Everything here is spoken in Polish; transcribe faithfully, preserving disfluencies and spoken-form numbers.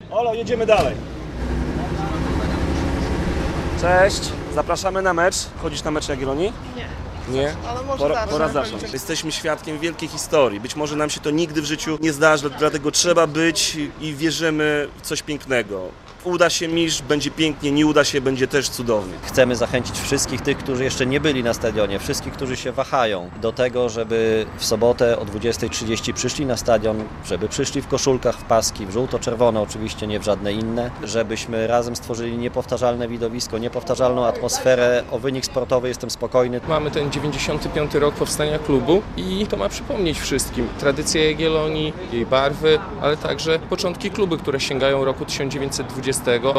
Olo, jedziemy dalej. Cześć, zapraszamy na mecz. Chodzisz na mecz Jagiellonii? Nie. Nie? Ale może Pora, zacząć. pora zacząć. Jesteśmy świadkiem wielkiej historii. Być może nam się to nigdy w życiu nie zdarzy, dlatego trzeba być i wierzymy w coś pięknego. Uda się mistrz, będzie pięknie, nie uda się, będzie też cudownie. Chcemy zachęcić wszystkich tych, którzy jeszcze nie byli na stadionie, wszystkich, którzy się wahają, do tego, żeby w sobotę o dwudziestej trzydzieści przyszli na stadion, żeby przyszli w koszulkach, w paski, w żółto-czerwone oczywiście, nie w żadne inne, żebyśmy razem stworzyli niepowtarzalne widowisko, niepowtarzalną atmosferę. O wynik sportowy jestem spokojny. Mamy ten dziewięćdziesiąty piąty rok powstania klubu i to ma przypomnieć wszystkim tradycję Jagiellonii, jej barwy, ale także początki klubu, które sięgają roku tysiąc dziewięćset dwudziestego.